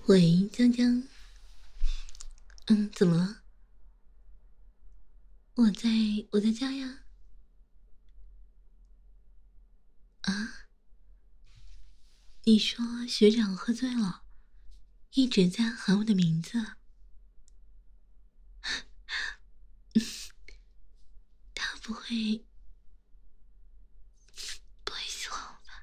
喂，江江，怎么了？我在家呀。啊，你说学长喝醉了，一直在喊我的名字，他不会喜欢我吧？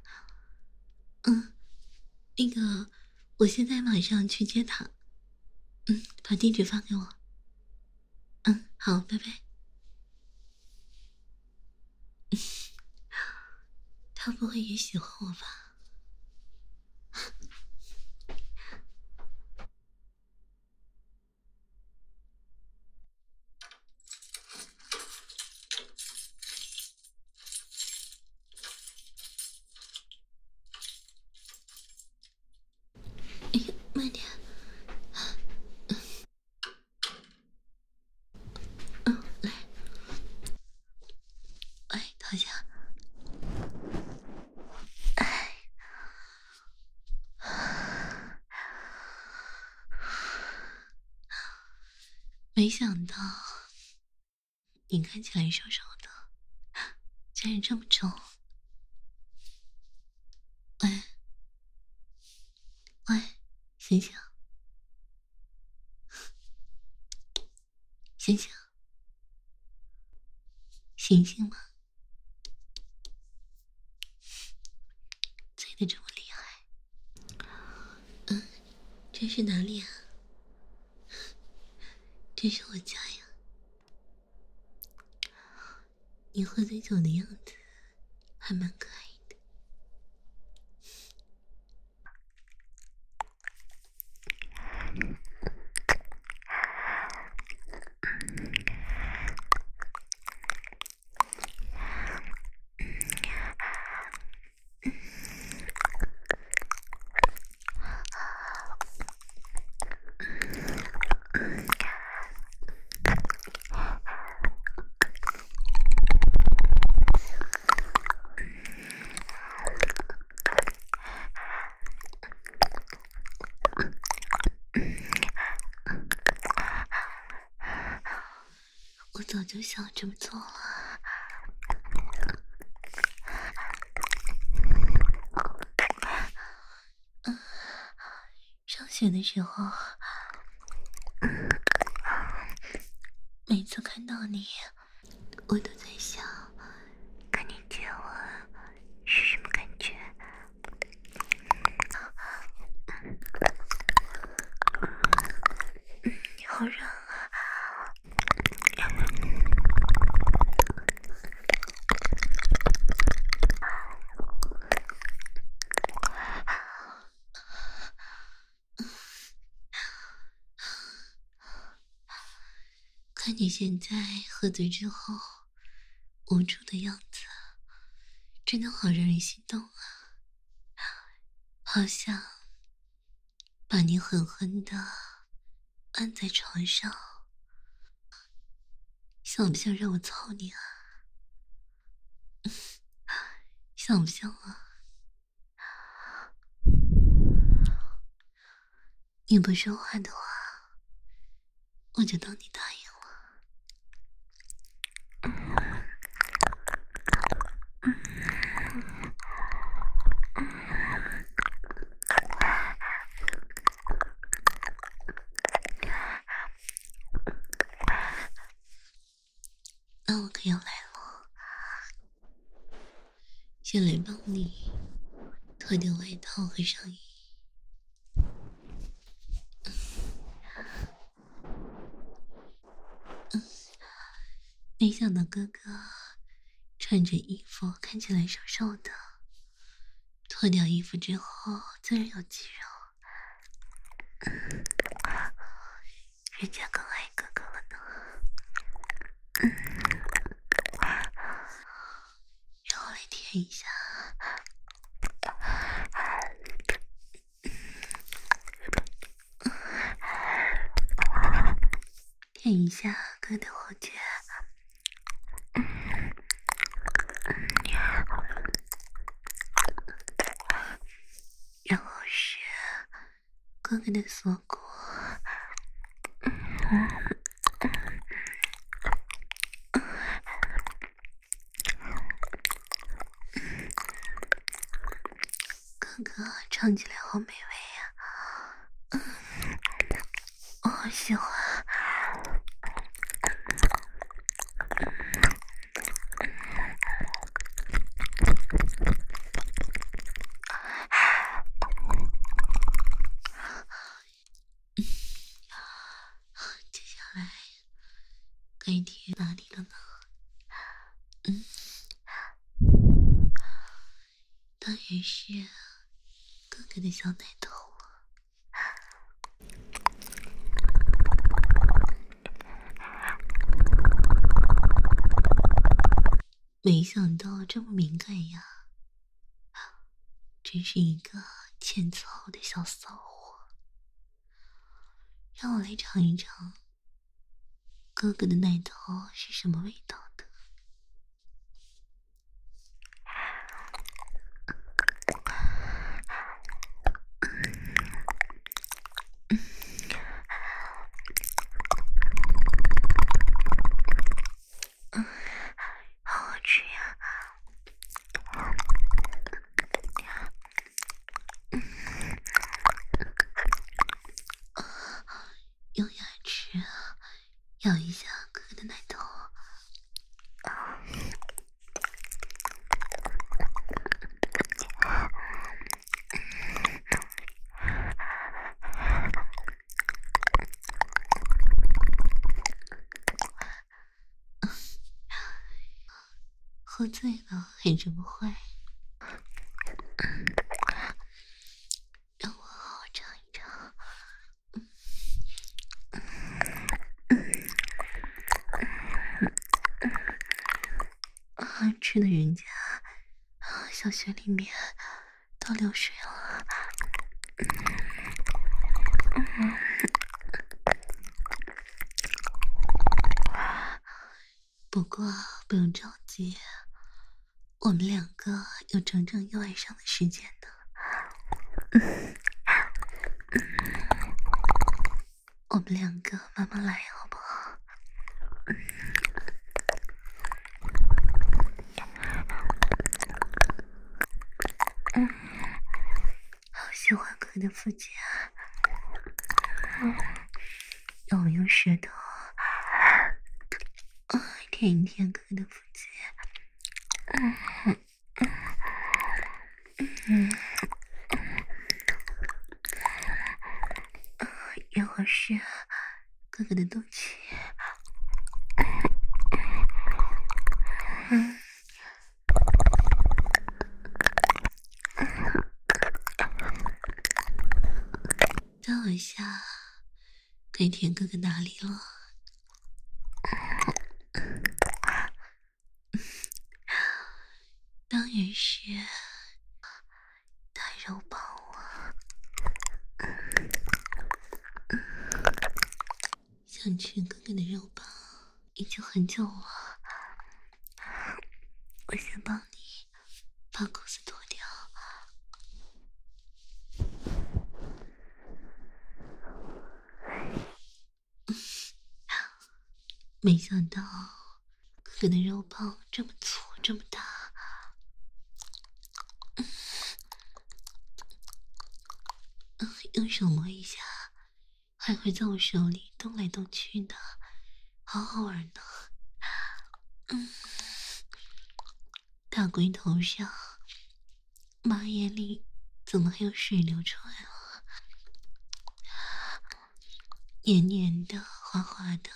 那个，我现在马上去接他。把地址发给我。好，拜拜。他不会也喜欢我吧？哎呀，慢点。来，哎，躺下。没想到你看起来瘦瘦的，竟然这么重。喂喂，醒醒醒醒醒醒嘛！醉得这么厉害。这是哪里啊？这是我家呀。你喝醉酒的样子还蛮可爱的。我早就想这么做了。上学的时候，每次看到你，我都在想，跟你接吻是什么感觉？你好软啊！看你现在喝醉之后无助的样子，真的好让人心动啊！好想把你狠狠的按在床上，想不想让我操你啊？想不想啊？你不说话的话，我就当你答应了。那我可要来了，先来帮你脱掉外套和上衣。没想到哥哥穿着衣服看起来瘦瘦的，脱掉衣服之后自然有肌肉，人家更爱哥哥了呢。让我来舔一下。舔一下哥的后颈，然后是哥哥的锁骨。哥哥唱起来好美味呀、我好喜欢。接下来该贴哪里了呢？当然是哥哥的小奶头。没想到这么敏感呀，真是一个欠操的小骚货。让我来尝一尝哥哥的奶头是什么味道的。好好吃呀！用牙齿咬一下哥哥的奶头。喝醉了还这么坏，让我好好尝一尝。吃的人家小穴里面都流水了。不过不用着急，我们两个有整整1晚上的时间呢。我们两个慢慢来好不好？好喜欢哥的腹肌啊！让我用舌头舔一舔哥的腹肌。然后是哥哥的肚脐。再往下该舔哥哥哪里了？当然是大肉包啊！想吃哥哥的肉包已经很久了，我先帮你把裤子脱掉。没想到哥哥的肉包这么粗这么大。用手摸一下，还会在我手里动来动去的，好好玩呢。大龟头上，马眼里怎么还有水流出来了？黏黏的，滑滑的，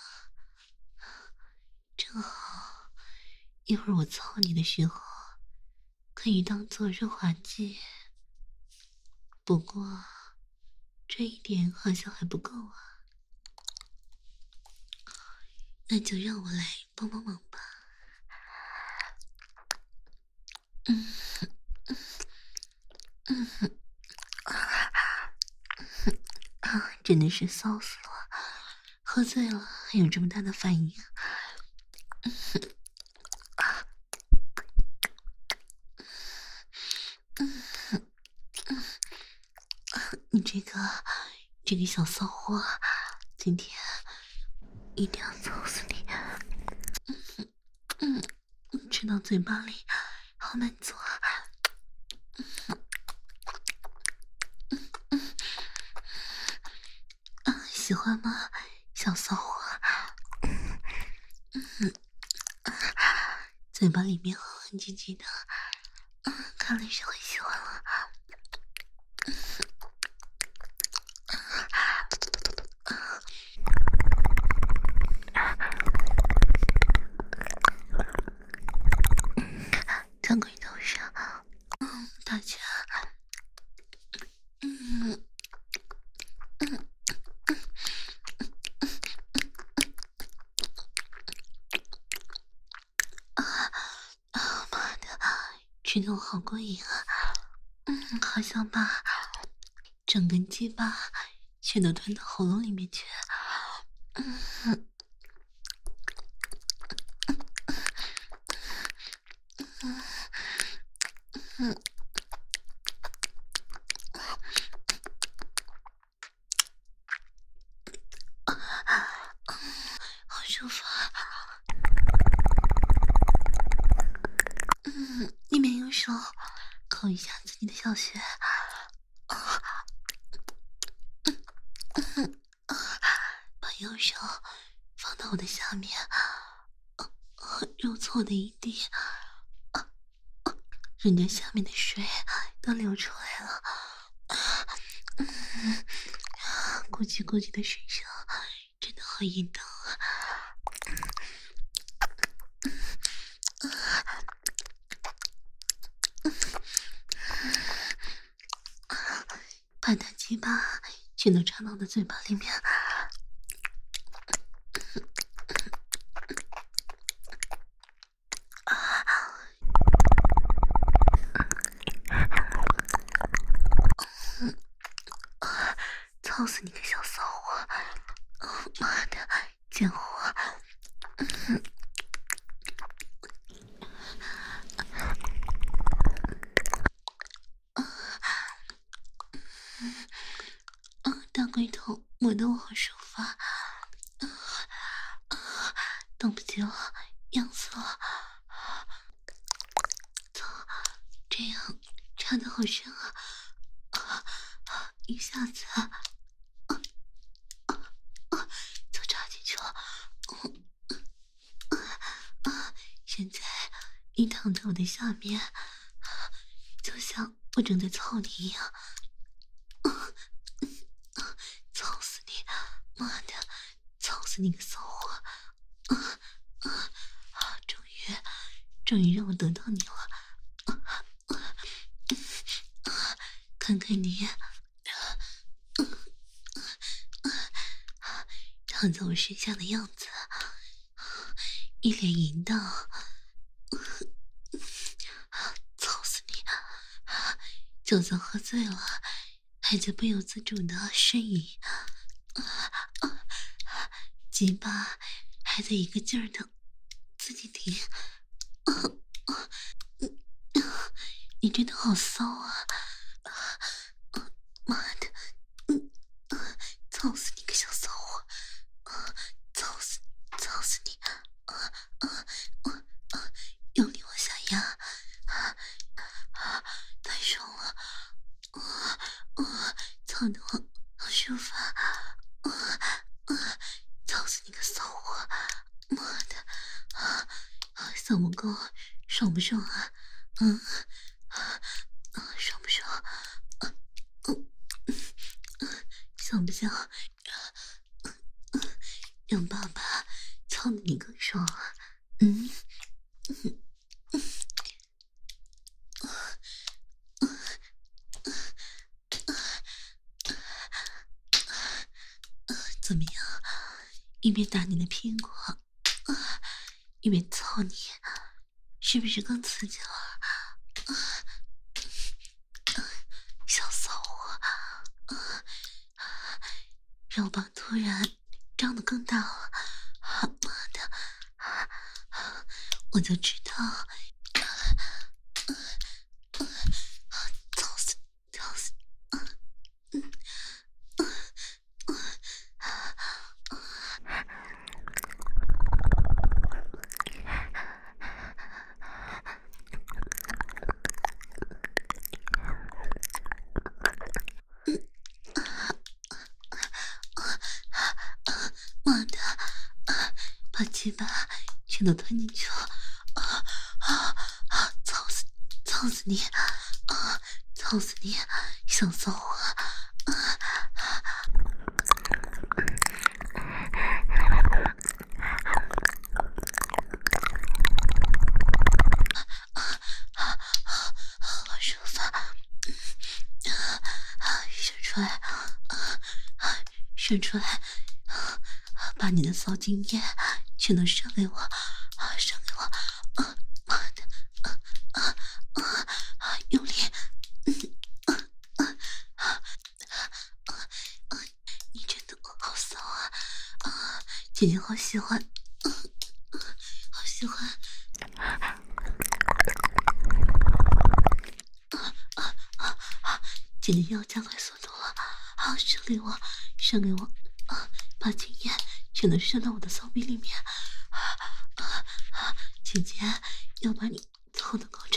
正好一会儿我操你的时候可以当做润滑剂。不过这一点好像还不够啊，那就让我来帮帮忙吧。真的是骚死了，喝醉了还有这么大的反应。你这个这个小骚货，今天一定要揍死你！吃到嘴巴里，好满足啊！喜欢吗，小骚货？嘴巴里面哼哼唧唧的，看来是很喜欢了。张鬼头上，大家，妈的，吃的我好过瘾啊！好想把整根鸡巴全都吞到喉咙里面去。好舒服啊！一边用手抠一下自己的小穴，把右手放到我的下面，揉搓我的一地，人家下面的水都流出来了，咕叽咕叽的水声真的好淫荡啊！把大鸡巴全都插到我的嘴巴里面。操死你个小骚货！妈的，贱货！大龟头摸得我好舒服啊！等不及了，痒死了！操，这样插得好深啊！一下子就插进去了。现在你躺在我的下面，就像我正在操你一样。操死你！妈的，操死你个骚货！终于让我得到你了！看看你，躺在我身下的样子，一脸淫荡。操死你！就算喝醉了，还在不由自主的呻吟，鸡巴还在一个劲儿的自己停。你真的好骚啊！妈的，操死你个小骚货！操死你！用力往下压，太爽了！操得我好舒服啊！操死你个骚货！妈的，嗓门沟爽不爽啊？爽不爽？想不想让爸爸操的你更爽啊？怎么样？一边打你的屁股，一边操你，是不是更刺激了？小骚货，肉棒突然张得更大了，妈的，我就知道，操死！ 嘴巴全都吞进去了，操死你，操死你，想骚我？好舒服，射出来，射出来，把你的骚经验全都射给我，射给我，妈的，用力，你真的好骚啊，姐姐好喜欢，好喜欢。姐姐要加快速度了，射给我，射给我，把经验全都射到我的骚逼里面，姐姐要把你操的高潮